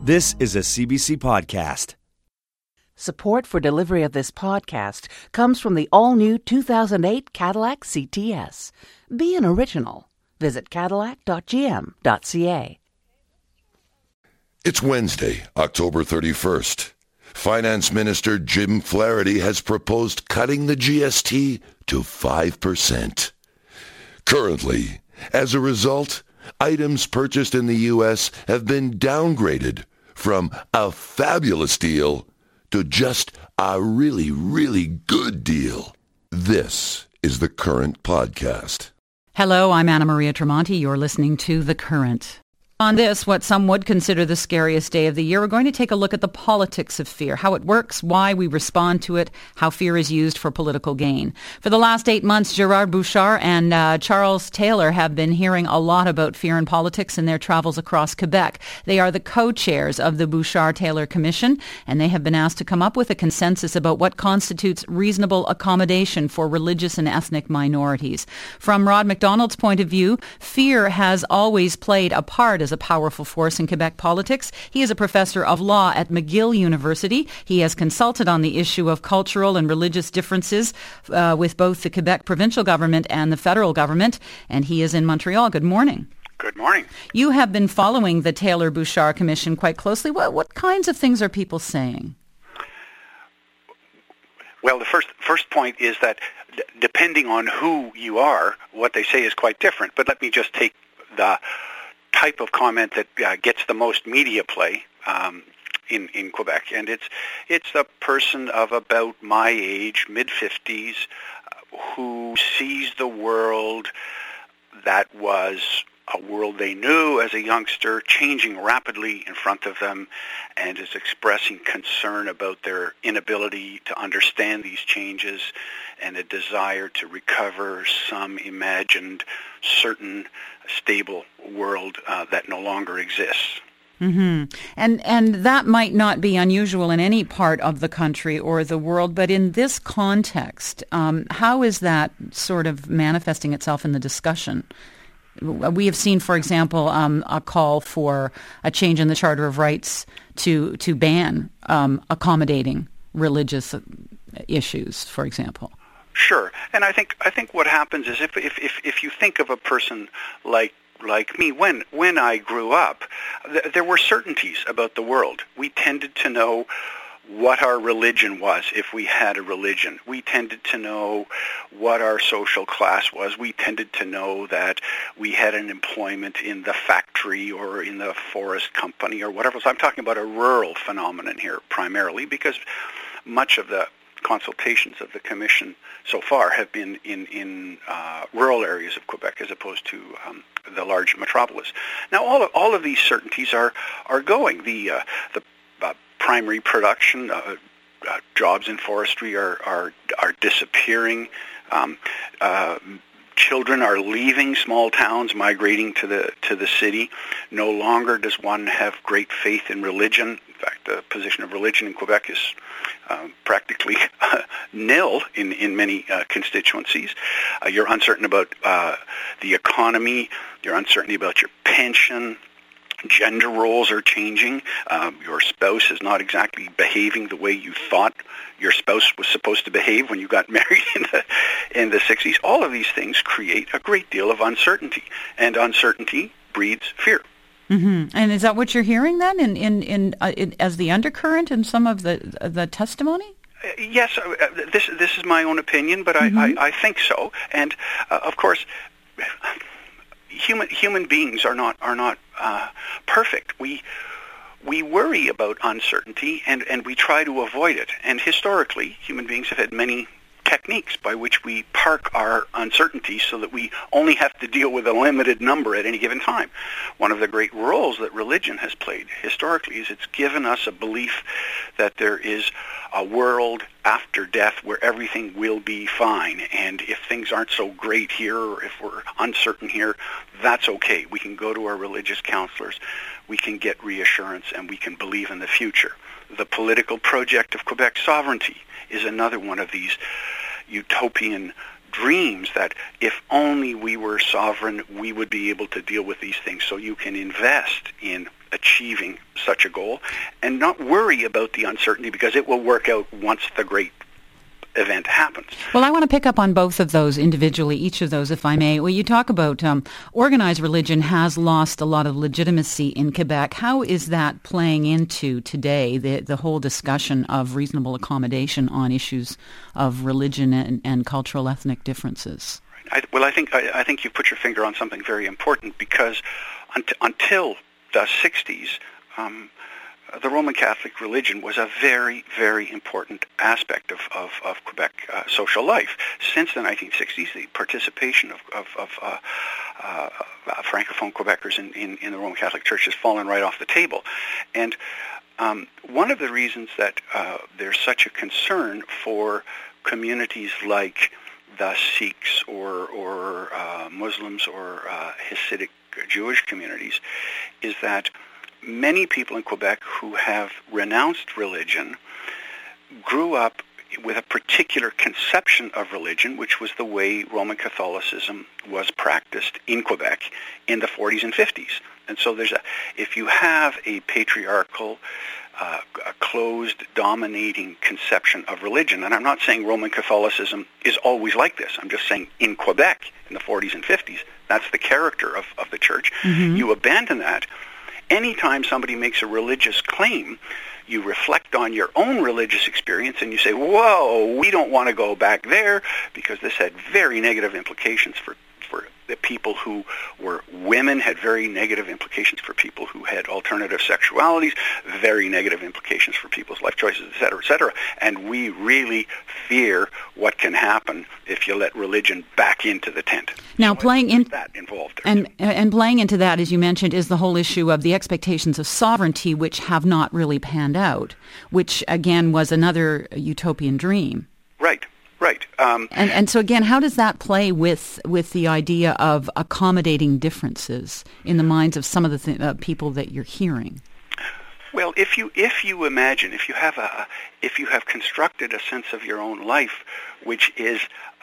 This is a CBC podcast. Support for delivery of this podcast comes from the all-new 2008 Cadillac CTS. Be an original. Visit cadillac.gm.ca. It's Wednesday, October 31st. Finance Minister Jim Flaherty has proposed cutting the GST to 5%. Currently, as a result, items purchased in the U.S. have been downgraded from a fabulous deal to just a really, really good deal. This is The Current Podcast. Hello, I'm Anna Maria Tremonti. You're listening to The Current. On this, what some would consider the scariest day of the year, we're going to take a look at the politics of fear, how it works, why we respond to it, how fear is used for political gain. For the last 8 months, Gerard Bouchard and Charles Taylor have been hearing a lot about fear in politics in their travels across Quebec. They are the co-chairs of the Bouchard-Taylor Commission, and they have been asked to come up with a consensus about what constitutes reasonable accommodation for religious and ethnic minorities. From Rod MacDonald's point of view, fear has always played a part as a powerful force in Quebec politics. He is a professor of law at McGill University. He has consulted on the issue of cultural and religious differences with both the Quebec provincial government and the federal government, and he is in Montreal. Good morning. Good morning. You have been following the Taylor-Bouchard Commission quite closely. What kinds of things are people saying? Well, the first point is that depending on who you are, what they say is quite different. But let me just take the type of comment that gets the most media play in Quebec, and it's a person of about my age, mid-50s, who sees the world that was a world they knew as a youngster changing rapidly in front of them, and is expressing concern about their inability to understand these changes and a desire to recover some imagined certain stable world that no longer exists. Mm-hmm. And that might not be unusual in any part of the country or the world, but in this context, how is that sort of manifesting itself in the discussion? We have seen, for example, a call for a change in the Charter of Rights to ban accommodating religious issues, for example. Sure, and I think what happens is if you think of a person like me, when I grew up, there were certainties about the world. We tended to know what our religion was if we had a religion. We tended to know what our social class was. We tended to know that we had an employment in the factory or in the forest company or whatever. So I'm talking about a rural phenomenon here primarily, because much of the consultations of the Commission so far have been in rural areas of Quebec as opposed to the large metropolis. Now, all of these certainties are going. The primary production, jobs in forestry are disappearing. Children are leaving small towns, migrating to the city. No longer does one have great faith in religion. In fact, the position of religion in Quebec is practically nil in many constituencies. You're uncertain about the economy. You're uncertain about your pension. Gender roles are changing. Your spouse is not exactly behaving the way you thought your spouse was supposed to behave when you got married in the 60s. All of these things create a great deal of uncertainty, and uncertainty breeds fear. Mm-hmm. And is that what you're hearing then in as the undercurrent in some of the testimony? Yes, this is my own opinion, but I think so. And of course, human beings are not perfect. We worry about uncertainty and we try to avoid it. And historically, human beings have had many techniques by which we park our uncertainty so that we only have to deal with a limited number at any given time. One of the great roles that religion has played historically is it's given us a belief that there is a world after death where everything will be fine. And if things aren't so great here, or if we're uncertain here, that's okay. We can go to our religious counselors, we can get reassurance, and we can believe in the future. The political project of Quebec sovereignty is another one of these utopian dreams that if only we were sovereign, we would be able to deal with these things. So you can invest in achieving such a goal, and not worry about the uncertainty because it will work out once the great event happens. Well, I want to pick up on both of those individually, each of those, if I may. Well, you talk about organized religion has lost a lot of legitimacy in Quebec. How is that playing into today, the whole discussion of reasonable accommodation on issues of religion and cultural ethnic differences? I think you put your finger on something very important because until the 60s, the Roman Catholic religion was a very, very important aspect of Quebec social life. Since the 1960s, the participation of Francophone Quebecers in the Roman Catholic Church has fallen right off the table. And one of the reasons that there's such a concern for communities like the Sikhs or Muslims or Hasidic Jewish communities is that many people in Quebec who have renounced religion grew up with a particular conception of religion, which was the way Roman Catholicism was practiced in Quebec in the 40s and 50s. And so if you have a patriarchal, a closed, dominating conception of religion, and I'm not saying Roman Catholicism is always like this, I'm just saying in Quebec in the 40s and 50s, that's the character of the church. Mm-hmm. You abandon that. Anytime somebody makes a religious claim, you reflect on your own religious experience and you say, whoa, we don't want to go back there because this had very negative implications for the people who were women, had very negative implications for people who had alternative sexualities, very negative implications for people's life choices, et cetera, and we really fear what can happen if you let religion back into the tent. Now, so playing in that involved and playing into that, as you mentioned, is the whole issue of the expectations of sovereignty, which have not really panned out, which again was another utopian dream. Right. And so again, how does that play with the idea of accommodating differences in the minds of some of the people that you're hearing? Well, if you imagine, if you have constructed a sense of your own life, which is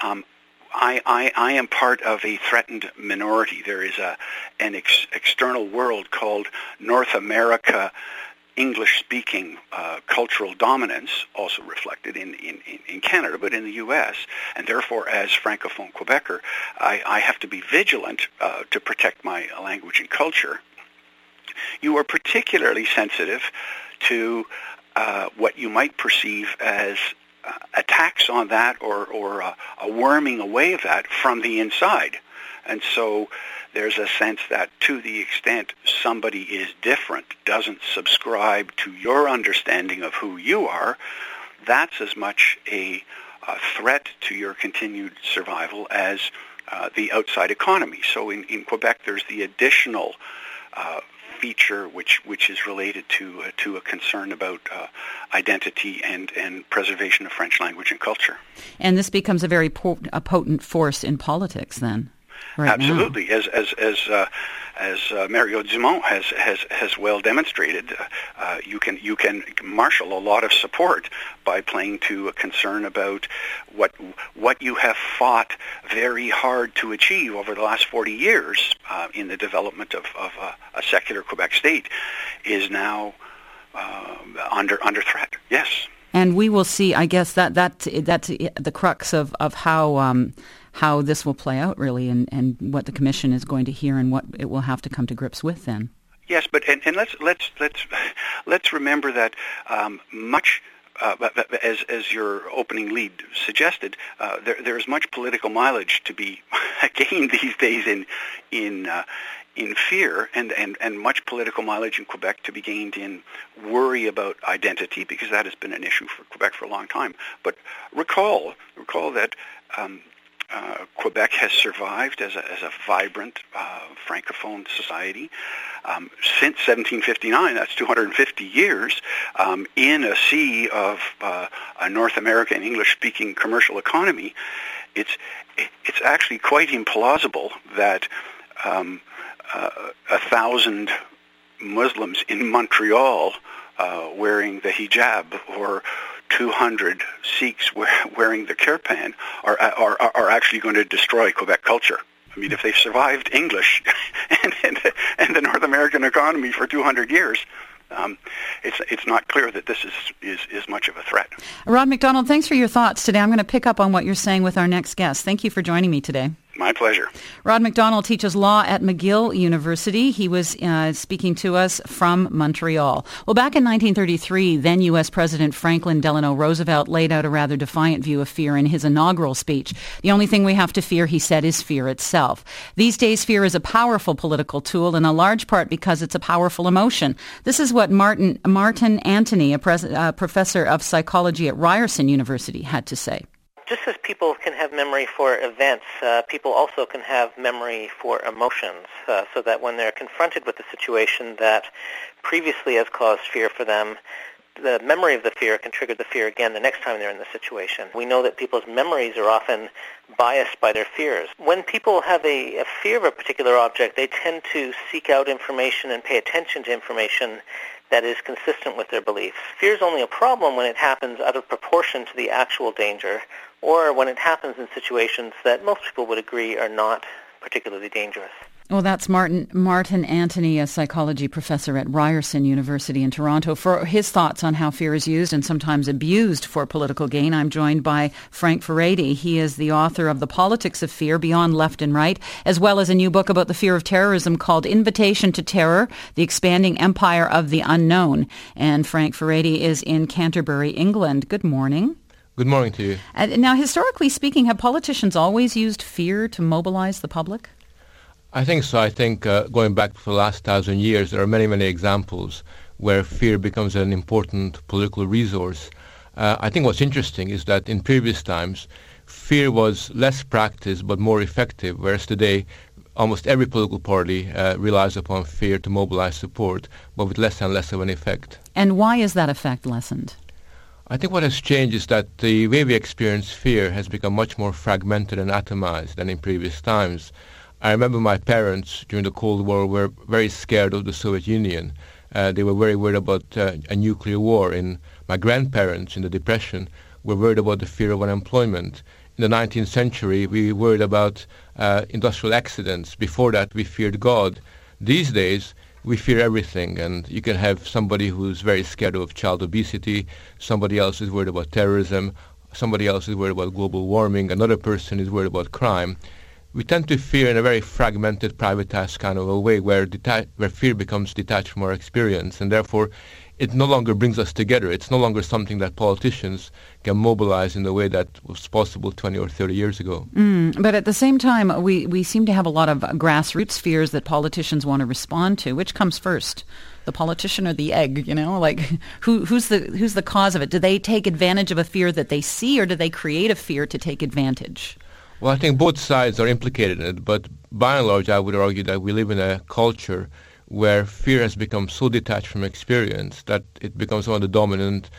I am part of a threatened minority. There is an external world called North America. English-speaking cultural dominance, also reflected in Canada, but in the U.S., and therefore as Francophone Quebecer, I have to be vigilant to protect my language and culture. You are particularly sensitive to what you might perceive as attacks on that or a worming away of that from the inside. And so there's a sense that to the extent somebody is different, doesn't subscribe to your understanding of who you are, that's as much a threat to your continued survival as the outside economy. So in Quebec, there's the additional feature which is related to a concern about identity and preservation of French language and culture. And this becomes a very potent force in politics then. Right. Absolutely, now. as Mario Dumont has well demonstrated, you can marshal a lot of support by playing to a concern about what you have fought very hard to achieve over the last 40 years in the development of a secular Quebec state is now under threat. Yes. And we will see. I guess that's the crux of how this will play out, really, and what the Commission is going to hear and what it will have to come to grips with then. Yes, but let's remember that much. As your opening lead suggested, there is much political mileage to be gained these days in fear, and much political mileage in Quebec to be gained in worry about identity, because that has been an issue for Quebec for a long time. But recall that Quebec has survived as a vibrant Francophone society since 1759. That's 250 years in a sea of a North American English-speaking commercial economy. It's actually quite implausible that 1,000 Muslims in Montreal wearing the hijab or 200 Sikhs wearing the kirpan are actually going to destroy Quebec culture. I mean, if they've survived English and the North American economy for 200 years, it's not clear that this is much of a threat. Rod McDonald, thanks for your thoughts today. I'm going to pick up on what you're saying with our next guest. Thank you for joining me today. My pleasure. Rod McDonald teaches law at McGill University. He was speaking to us from Montreal. Well, back in 1933, then U.S. President Franklin Delano Roosevelt laid out a rather defiant view of fear in his inaugural speech. The only thing we have to fear, he said, is fear itself. These days, fear is a powerful political tool, in a large part because it's a powerful emotion. This is what Martin Antony, a professor of psychology at Ryerson University, had to say. Just as people can have memory for events, people also can have memory for emotions, so that when they're confronted with a situation that previously has caused fear for them, the memory of the fear can trigger the fear again the next time they're in the situation. We know that people's memories are often biased by their fears. When people have a fear of a particular object, they tend to seek out information and pay attention to information that is consistent with their beliefs. Fear is only a problem when it happens out of proportion to the actual danger, or when it happens in situations that most people would agree are not particularly dangerous. Well, that's Martin Antony, a psychology professor at Ryerson University in Toronto, for his thoughts on how fear is used and sometimes abused for political gain. I'm joined by Frank Furedi. He is the author of The Politics of Fear, Beyond Left and Right, as well as a new book about the fear of terrorism called Invitation to Terror, The Expanding Empire of the Unknown. And Frank Furedi is in Canterbury, England. Good morning. Good morning to you. Now, historically speaking, have politicians always used fear to mobilize the public? I think so. I think going back for the last 1,000 years, there are many, many examples where fear becomes an important political resource. I think what's interesting is that in previous times, fear was less practiced but more effective, whereas today almost every political party relies upon fear to mobilize support, but with less and less of an effect. And why is that effect lessened? I think what has changed is that the way we experience fear has become much more fragmented and atomized than in previous times. I remember my parents during the Cold War were very scared of the Soviet Union. They were very worried about a nuclear war. And my grandparents in the Depression were worried about the fear of unemployment. In the 19th century, we worried about industrial accidents. Before that, we feared God. These days, we fear everything, and you can have somebody who's very scared of child obesity, somebody else is worried about terrorism, somebody else is worried about global warming, another person is worried about crime. We tend to fear in a very fragmented, privatized kind of a way where fear becomes detached from our experience, and therefore it no longer brings us together. It's no longer something that politicians can mobilize in the way that was possible 20 or 30 years ago. But at the same time, we seem to have a lot of grassroots fears that politicians want to respond to. Which comes first, the politician or the egg? You know, like who's the cause of it? Do they take advantage of a fear that they see, or do they create a fear to take advantage? Well, I think both sides are implicated in it, but by and large, I would argue that we live in a culture where fear has become so detached from experience that it becomes one of the dominant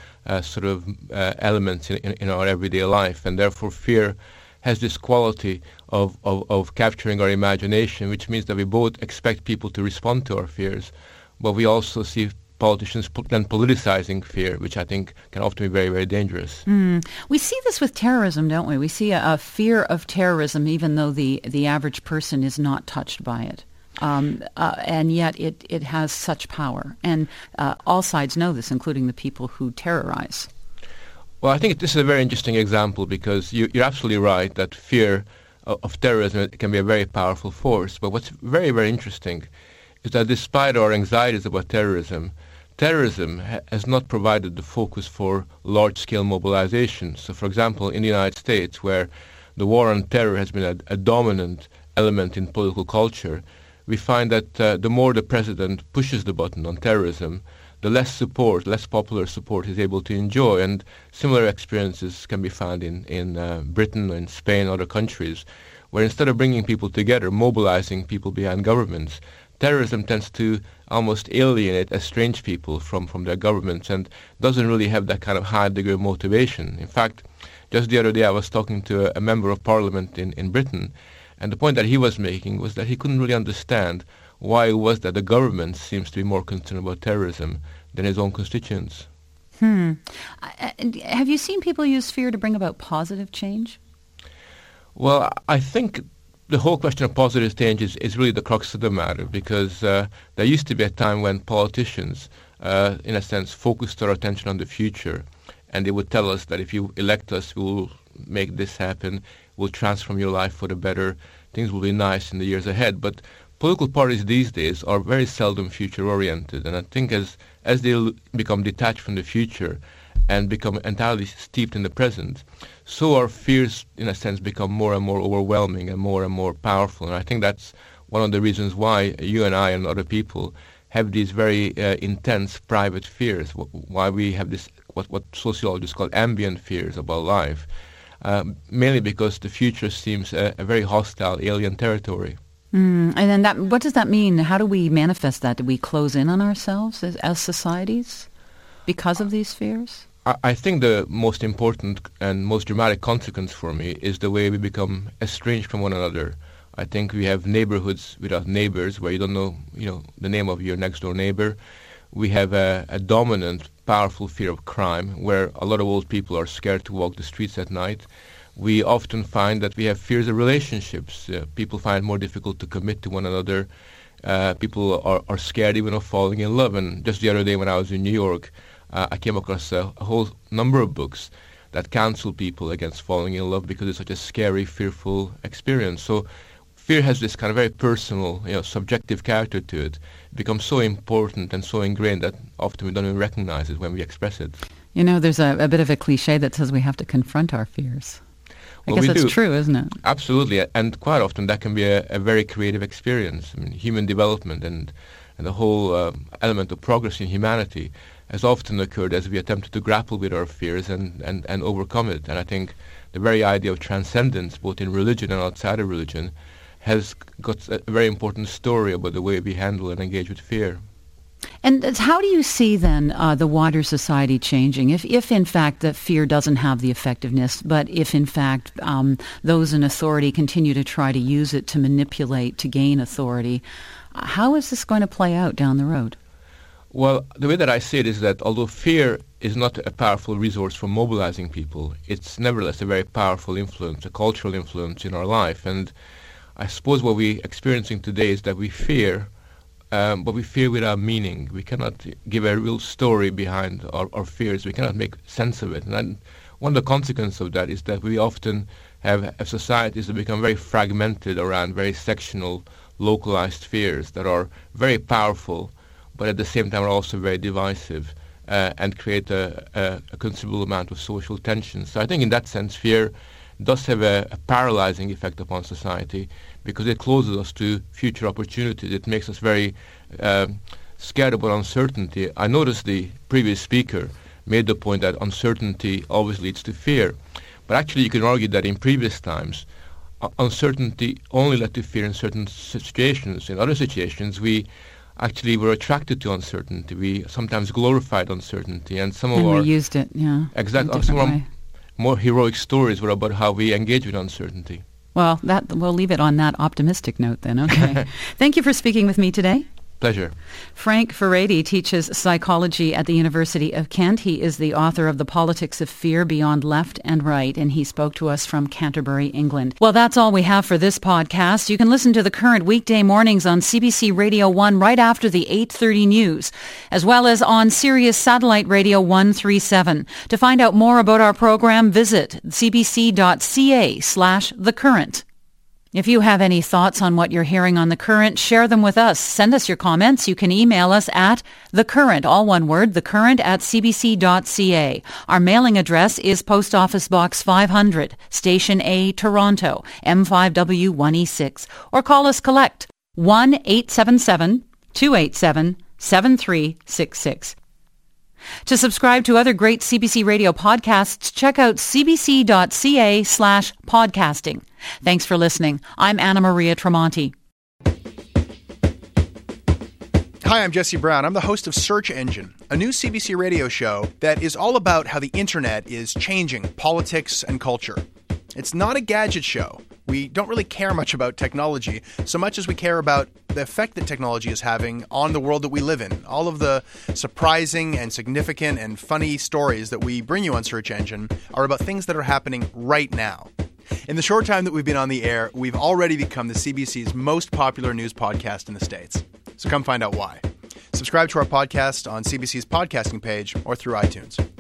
elements in our everyday life, and therefore fear has this quality of capturing our imagination, which means that we both expect people to respond to our fears, but we also see politicians then politicizing fear, which I think can often be very, very dangerous. We see this with terrorism, don't we? We see a fear of terrorism even though the average person is not touched by it. And yet it has such power. And all sides know this, including the people who terrorize. Well, I think this is a very interesting example because you're absolutely right that fear of terrorism can be a very powerful force. But what's very, very interesting is that despite our anxieties about terrorism has not provided the focus for large-scale mobilization. So, for example, in the United States, where the war on terror has been a dominant element in political culture, we find that the more the president pushes the button on terrorism, the less popular support he's able to enjoy. And similar experiences can be found in Britain and Spain and other countries, where instead of bringing people together, mobilizing people behind governments, terrorism tends to almost alienate, estrange people from their governments and doesn't really have that kind of high degree of motivation. In fact, just the other day I was talking to a member of parliament in Britain, and the point that he was making was that he couldn't really understand why it was that the government seems to be more concerned about terrorism than his own constituents. Have you seen people use fear to bring about positive change? Well, I think the whole question of positive change is really the crux of the matter, because there used to be a time when politicians in a sense, focused our attention on the future. And they would tell us that if you elect us, we will make this happen, we'll transform your life for the better, things will be nice in the years ahead. But political parties these days are very seldom future-oriented. And I think as they become detached from the future and become entirely steeped in the present, so our fears, in a sense, become more and more overwhelming and more powerful. And I think that's one of the reasons why you and I and other people have these very intense private fears, why we have this, what sociologists call ambient fears about life, mainly because the future seems a very hostile alien territory. And then what does that mean? How do we manifest that? Do we close in on ourselves as societies because of these fears? I think the most important and most dramatic consequence for me is the way we become estranged from one another. I think we have neighborhoods without neighbors where you don't know, the name of your next door neighbor. We have a dominant, powerful fear of crime where a lot of old people are scared to walk the streets at night. We often find that we have fears of relationships. People find it more difficult to commit to one another. People are scared even of falling in love. And just the other day when I was in New York, I came across a whole number of books that counsel people against falling in love because it's such a scary, fearful experience. So fear has this kind of very personal, subjective character to it. It becomes so important and so ingrained that often we don't even recognize it when we express it. There's a bit of a cliche that says we have to confront our fears. I guess that's true, isn't it? Absolutely, and quite often that can be a very creative experience. I mean, human development and the whole element of progress in humanity has often occurred as we attempted to grapple with our fears and overcome it. And I think the very idea of transcendence, both in religion and outside of religion, has got a very important story about the way we handle and engage with fear. And how do you see then the wider society changing? If in fact that fear doesn't have the effectiveness, but if in fact those in authority continue to try to use it to manipulate, to gain authority, how is this going to play out down the road? Well, the way that I see it is that although fear is not a powerful resource for mobilizing people, it's nevertheless a very powerful influence, a cultural influence in our life. And I suppose what we're experiencing today is that we fear, but we fear without meaning. We cannot give a real story behind our fears. We cannot make sense of it. And one of the consequences of that is that we often have societies that become very fragmented around very sectional, localized fears that are very powerful, but at the same time are also very divisive and create a considerable amount of social tension. So I think in that sense, fear does have a paralyzing effect upon society because it closes us to future opportunities. It makes us very scared about uncertainty. I noticed the previous speaker made the point that uncertainty always leads to fear. But actually you can argue that in previous times, uncertainty only led to fear in certain situations. In other situations, we actually were attracted to uncertainty. We sometimes glorified uncertainty, and we used it, yeah. Exactly. Some of our more heroic stories were about how we engage with uncertainty. Well, we'll leave it on that optimistic note then, okay. Thank you for speaking with me today. Pleasure. Frank Furedi teaches psychology at the University of Kent. He is the author of The Politics of Fear Beyond Left and Right, and he spoke to us from Canterbury, England. Well, that's all we have for this podcast. You can listen to The Current weekday mornings on CBC Radio 1 right after the 8:30 news, as well as on Sirius Satellite Radio 137. To find out more about our program, visit cbc.ca/thecurrent. If you have any thoughts on what you're hearing on The Current, share them with us. Send us your comments. You can email us at thecurrent, all one word, thecurrent@cbc.ca. Our mailing address is Post Office Box 500, Station A, Toronto, M5W1E6. Or call us collect, 1-877-287-7366. To subscribe to other great CBC Radio podcasts, check out cbc.ca/podcasting. Thanks for listening. I'm Anna Maria Tremonti. Hi, I'm Jesse Brown. I'm the host of Search Engine, a new CBC radio show that is all about how the internet is changing politics and culture. It's not a gadget show. We don't really care much about technology so much as we care about the effect that technology is having on the world that we live in. All of the surprising and significant and funny stories that we bring you on Search Engine are about things that are happening right now. In the short time that we've been on the air, we've already become the CBC's most popular news podcast in the States. So come find out why. Subscribe to our podcast on CBC's podcasting page or through iTunes.